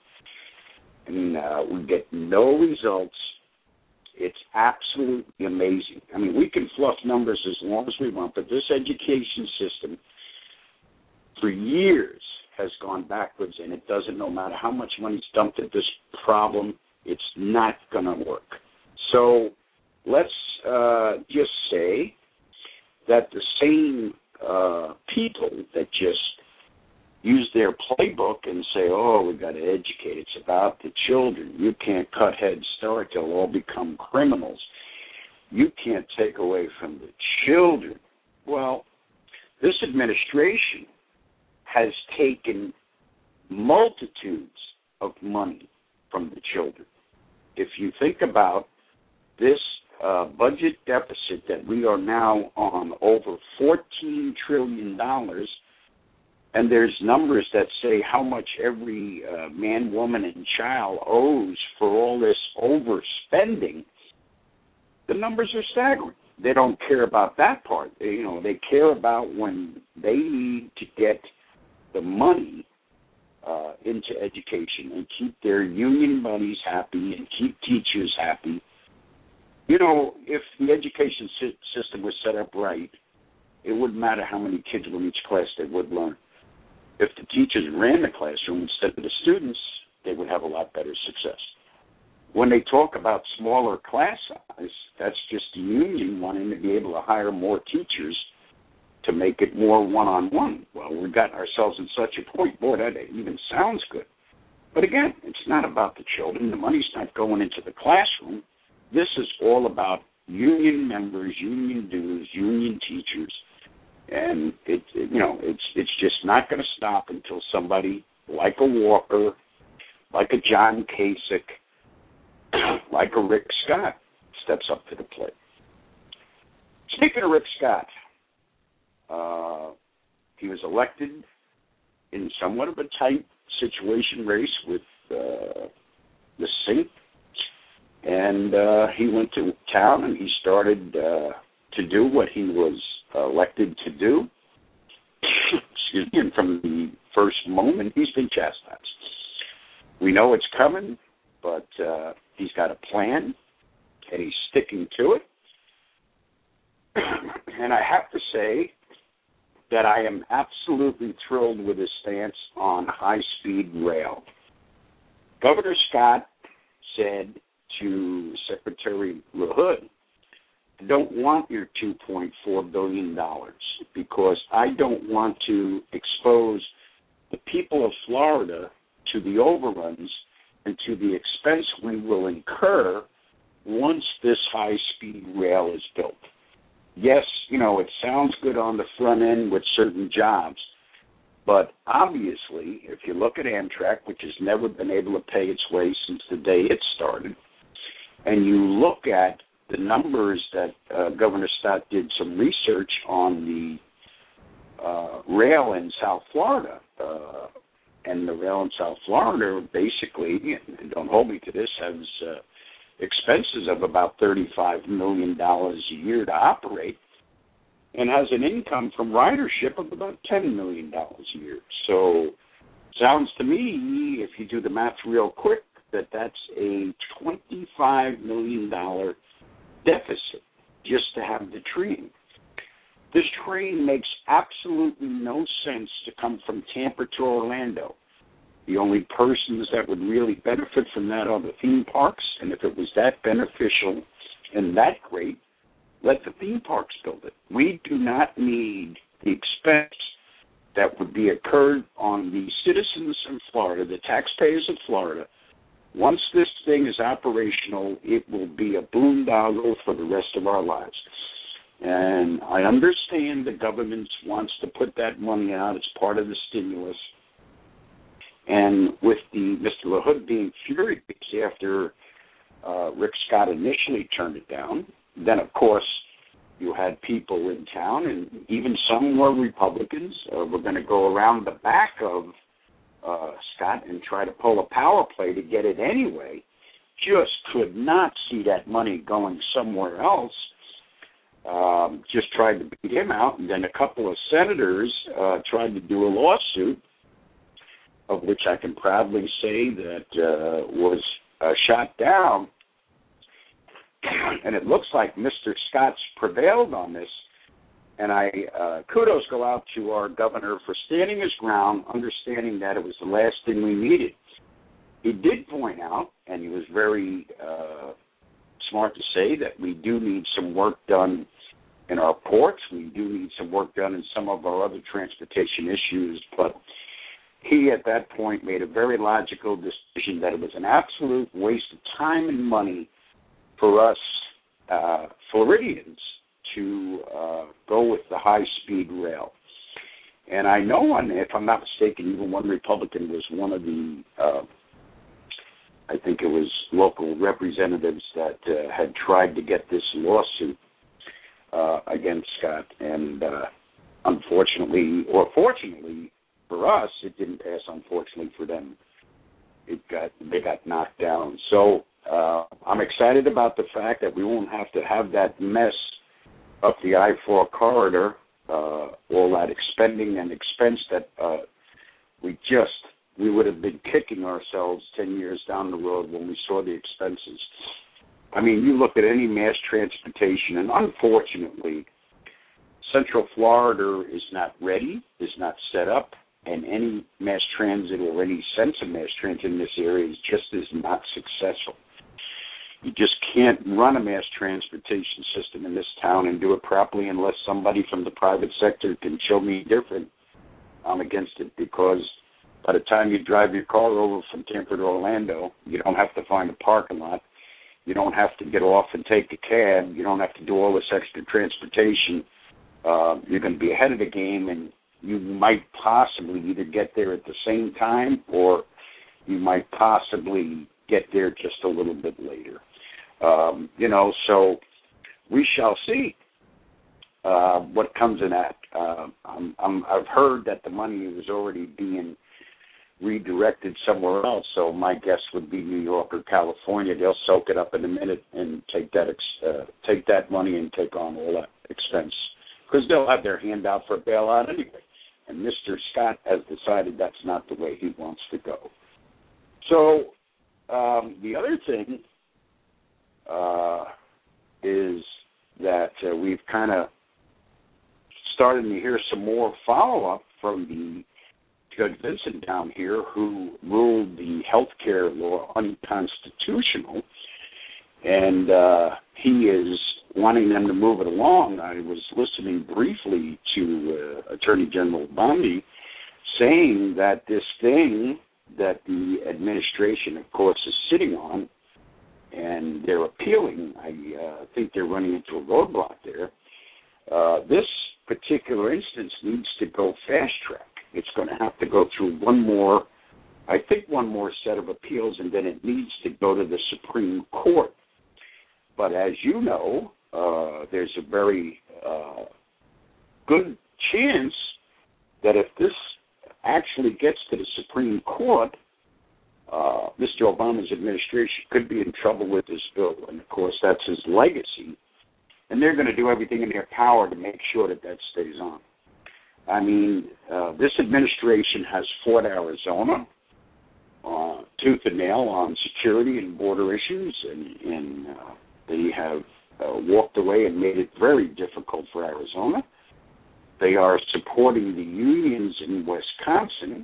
and uh, we get no results. It's absolutely amazing. I mean, we can fluff numbers as long as we want, but this education system for years has gone backwards, and it doesn't, no matter how much money's dumped at this problem, it's not going to work. So let's uh, just say that the same uh, people that just use their playbook and say, oh, we've got to educate, it's about the children. You can't cut Head Start, they'll all become criminals. You can't take away from the children. Well, this administration has taken multitudes of money from the children. If you think about this uh, budget deficit that we are now on, over fourteen trillion dollars, and there's numbers that say how much every uh, man, woman, and child owes for all this overspending, the numbers are staggering. they don't care about that part. They, you know, they care about when they need to get the money uh, into education and keep their union buddies happy and keep teachers happy. You know, if the education system was set up right, it wouldn't matter how many kids were in each class they would learn. If the teachers ran the classroom instead of the students, they would have a lot better success. When they talk about smaller class size, that's just the union wanting to be able to hire more teachers to make it more one-on-one. Well, we've gotten ourselves in such a point, boy, that even sounds good. But again, it's not about the children. The money's not going into the classroom. This is all about union members, union dues, union teachers. And, it, it, you know, it's it's just not going to stop until somebody like a Walker, like a John Kasich, like a Rick Scott steps up to the plate. Speaking of Rick Scott, uh, he was elected in somewhat of a tight situation race with uh, the Sink, and uh, he went to town and he started uh, to do what he was elected to do. Excuse me, and from the first moment, he's been chastised. We know it's coming, but uh, he's got a plan, and he's sticking to it. And I have to say that I am absolutely thrilled with his stance on high-speed rail. Governor Scott said to Secretary LaHood, I don't want your two point four billion dollars because I don't want to expose the people of Florida to the overruns and to the expense we will incur once this high-speed rail is built. Yes, you know, it sounds good on the front end with certain jobs, but obviously, if you look at Amtrak, which has never been able to pay its way since the day it started, and you look at the numbers that uh, Governor Stott did some research on the uh, rail in South Florida, uh, and the rail in South Florida basically, and don't hold me to this, has uh, expenses of about thirty-five million dollars a year to operate and has an income from ridership of about ten million dollars a year. So sounds to me, if you do the math real quick, that that's a twenty-five million dollars deficit just to have the train. This train makes absolutely no sense to come from Tampa to Orlando. The only persons that would really benefit from that are the theme parks, and if it was that beneficial and that great, let the theme parks build it. We do not need the expense that would be incurred on the citizens of Florida, the taxpayers of Florida. Once this thing is operational, it will be a boondoggle for the rest of our lives. And I understand the government wants to put that money out as part of the stimulus. And with the Mister LaHood being furious after uh, Rick Scott initially turned it down, then, of course, you had people in town, and even some were Republicans, uh, were going to go around the back of uh, Scott and try to pull a power play to get it anyway. Just could not see that money going somewhere else. Um, just tried to beat him out, and then a couple of senators uh, tried to do a lawsuit, of which I can proudly say that uh, was uh, shot down. And it looks like Mister Scott's prevailed on this. And I uh, kudos go out to our governor for standing his ground, understanding that it was the last thing we needed. He did point out, and he was very uh, smart to say, that we do need some work done in our ports. We do need some work done in some of our other transportation issues. But he, at that point, made a very logical decision that it was an absolute waste of time and money for us uh, Floridians to uh, go with the high-speed rail. And I know, one, if I'm not mistaken, even one Republican was one of the, uh, I think it was local representatives that uh, had tried to get this lawsuit uh, against Scott. And uh, unfortunately, or fortunately for us, it didn't pass. Unfortunately for them, it got they got knocked down. So uh, I'm excited about the fact that we won't have to have that mess up the I four corridor, uh, all that expending and expense that uh, we just, we would have been kicking ourselves ten years down the road when we saw the expenses. I mean, you look at any mass transportation, and unfortunately, Central Florida is not ready, is not set up, and any mass transit or any sense of mass transit in this area is just is not successful. You just can't run a mass transportation system in this town and do it properly unless somebody from the private sector can show me different. I'm against it, because by the time you drive your car over from Tampa to Orlando, you don't have to find a parking lot. You don't have to get off and take a cab. You don't have to do all this extra transportation. Uh, you're going to be ahead of the game, and you might possibly either get there at the same time, or you might possibly get there just a little bit later. Um, you know, so we shall see uh, what comes in that. Uh, I'm, I'm, I've heard that the money is already being redirected somewhere else, so my guess would be New York or California. They'll soak it up in a minute and take that ex- uh, take that money and take on all that expense, because they'll have their hand out for a bailout anyway. And Mister Scott has decided that's not the way he wants to go. So um, the other thing uh, is that uh, we've kind of started to hear some more follow-up from the Judge Vincent down here, who ruled the health care law unconstitutional, and uh, he is wanting them to move it along. I was listening briefly to uh, Attorney General Bondi saying that this thing that the administration, of course, is sitting on, and they're appealing, I uh, think they're running into a roadblock there. Uh, this particular instance needs to go fast track. It's going to have to go through one more, I think one more set of appeals, and then it needs to go to the Supreme Court. But as you know, uh, there's a very uh, good chance that if this actually gets to the Supreme Court, uh, Mister Obama's administration could be in trouble with this bill. And, of course, that's his legacy. And they're going to do everything in their power to make sure that that stays on. I mean, uh, this administration has fought Arizona uh, tooth and nail on security and border issues, and, and uh, they have uh, walked away and made it very difficult for Arizona. They are supporting the unions in Wisconsin,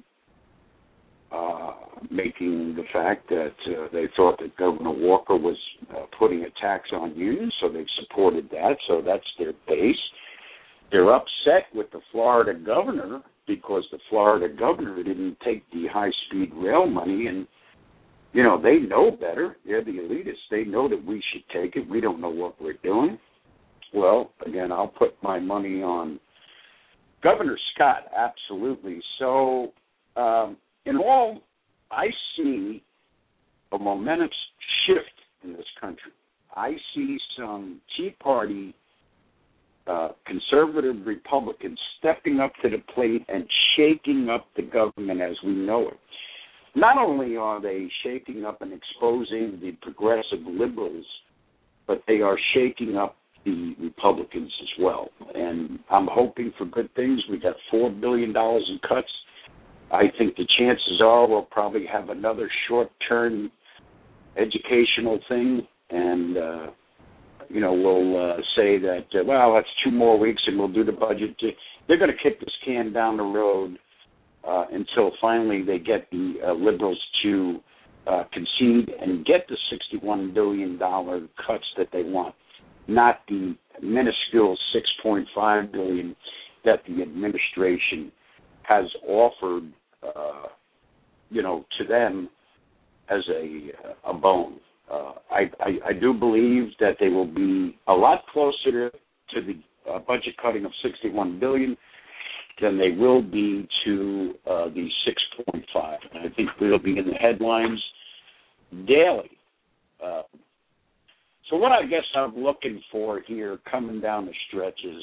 uh, making the fact that uh, they thought that Governor Walker was uh, putting a tax on unions, so they've supported that, so that's their base. They're upset with the Florida governor because the Florida governor didn't take the high-speed rail money, and, you know, they know better. They're the elitists. They know that we should take it. We don't know what we're doing. Well, again, I'll put my money on Governor Scott, absolutely. So, um, in all, I see a momentous shift in this country. I see some Tea Party uh, conservative Republicans stepping up to the plate and shaking up the government as we know it. Not only are they shaking up and exposing the progressive liberals, but they are shaking up the Republicans as well. And I'm hoping for good things. We got four billion dollars in cuts. I think the chances are we'll probably have another short-term educational thing, and, uh, you know, we'll uh, say that, uh, well, that's two more weeks and we'll do the budget. They're going to kick this can down the road uh, until finally they get the uh, liberals to uh, concede and get the sixty-one billion dollars cuts that they want, not the minuscule six point five billion dollars that the administration has offered, uh, you know, to them as a a bone. Uh, I, I I do believe that they will be a lot closer to the uh, budget cutting of sixty-one billion dollars than they will be to uh, the six point five. And I think we'll be in the headlines daily. Uh, so what I guess I'm looking for here coming down the stretch is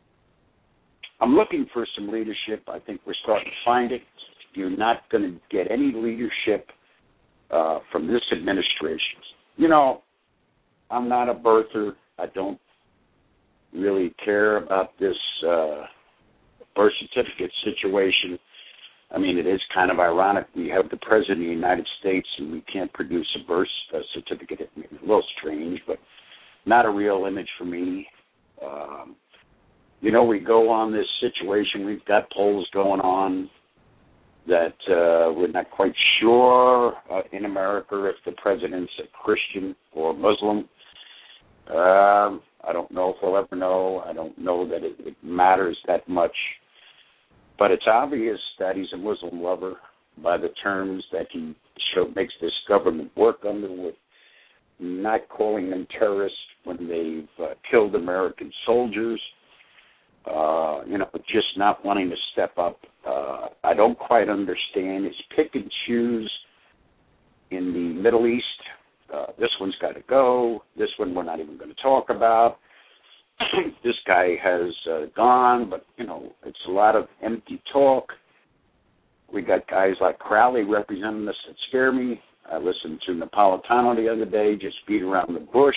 I'm looking for some leadership. I think we're starting to find it. You're not going to get any leadership uh, from this administration. You know, I'm not a birther. I don't really care about this uh, birth certificate situation. I mean, it is kind of ironic. We have the President of the United States and we can't produce a birth certificate. It's a little strange, but not a real image for me. Um, you know, we go on this situation. We've got polls going on that uh, we're not quite sure uh, in America if the president's a Christian or Muslim. Um, I don't know if we'll ever know. I don't know that it, it matters that much. But it's obvious that he's a Muslim lover by the terms that he show, makes this government work under, with not calling them terrorists when they've uh, killed American soldiers, uh, you know, just not wanting to step up. Uh, I don't quite understand his pick and choose in the Middle East. Uh, this one's got to go. This one we're not even going to talk about. This guy has uh, gone, but, you know, it's a lot of empty talk. We got guys like Crowley representing us that scare me. I listened to Napolitano the other day, just beat around the bush.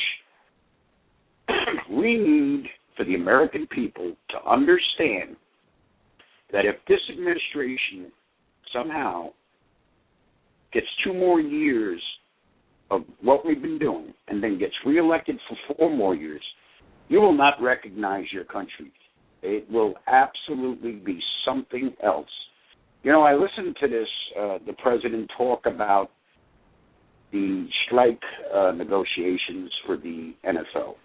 We need for the American people to understand that if this administration somehow gets two more years of what we've been doing and then gets reelected for four more years, you will not recognize your country. It will absolutely be something else. You know, I listened to this, uh, the president talk about the strike uh, negotiations for the N F L.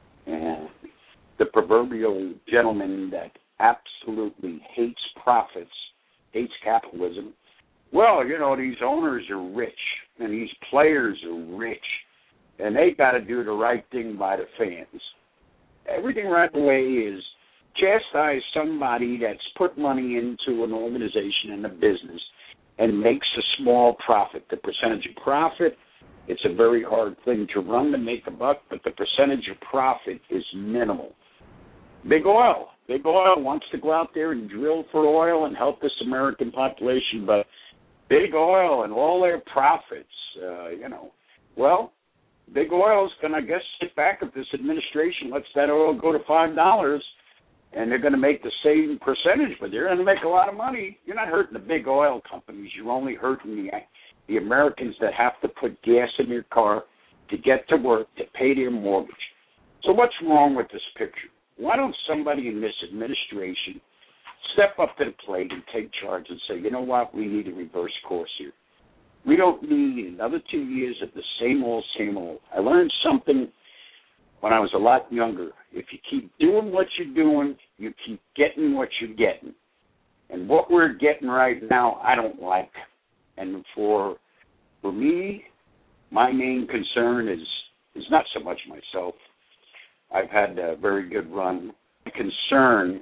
And the proverbial gentleman that absolutely hates profits, hates capitalism. Well, you know, these owners are rich, and these players are rich, and they got to do the right thing by the fans. Everything right away is chastise somebody that's put money into an organization and a business and makes a small profit. The percentage of profit, it's a very hard thing to run to make a buck, but the percentage of profit is minimal. Big oil. Big oil wants to go out there and drill for oil and help this American population, but big oil and all their profits, uh, you know, well, Big Oil's going to, I guess, sit back if this administration lets that oil go to five dollars, and they're going to make the same percentage, but they're going to make a lot of money. You're not hurting the big oil companies. You're only hurting the, the Americans that have to put gas in their car to get to work, to pay their mortgage. So what's wrong with this picture? Why don't somebody in this administration step up to the plate and take charge and say, you know what, we need to reverse course here. We don't need another two years of the same old, same old. I learned something when I was a lot younger. If you keep doing what you're doing, you keep getting what you're getting. And what we're getting right now, I don't like. And for for me, my main concern is, is not so much myself. I've had a very good run. My concern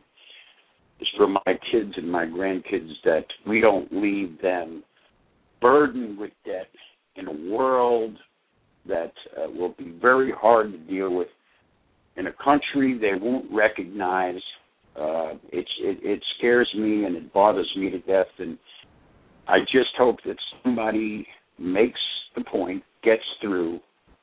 is for my kids and my grandkids that we don't leave them burdened with debt in a world that uh, will be very hard to deal with, in a country they won't recognize. Uh, it's, it, it scares me and it bothers me to death, and I just hope that somebody makes the point, gets through,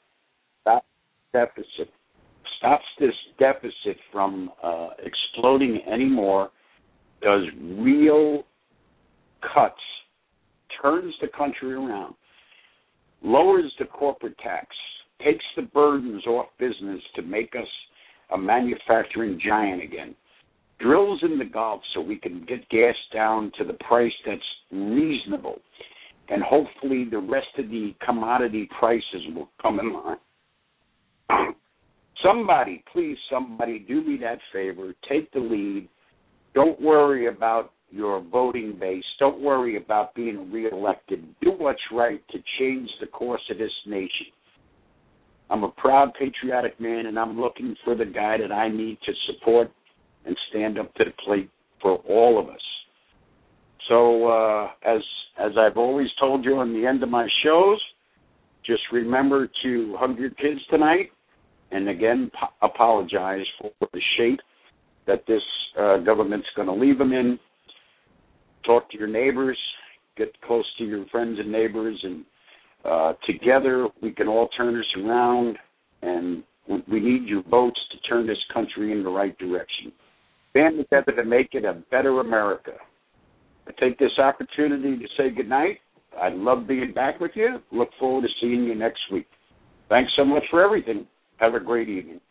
stops deficit, stops this deficit from uh, exploding anymore, does real cuts, turns the country around, lowers the corporate tax, takes the burdens off business to make us a manufacturing giant again, drills in the Gulf so we can get gas down to the price that's reasonable, and hopefully the rest of the commodity prices will come in line. Somebody, please, somebody, do me that favor. Take the lead. Don't worry about your voting base. Don't worry about being reelected. Do what's right to change the course of this nation. I'm a proud, patriotic man, and I'm looking for the guy that I need to support and stand up to the plate for all of us. So uh, as as I've always told you on the end of my shows, just remember to hug your kids tonight, and again, po- apologize for the shape that this uh, government's going to leave them in. Talk to your neighbors, get close to your friends and neighbors, and uh, together we can all turn this around and We need your votes to turn this country in the right direction. Band together to make it a better America. I take this opportunity to say goodnight. I love being back with you. Look forward to seeing you next week. Thanks so much for everything. Have a great evening.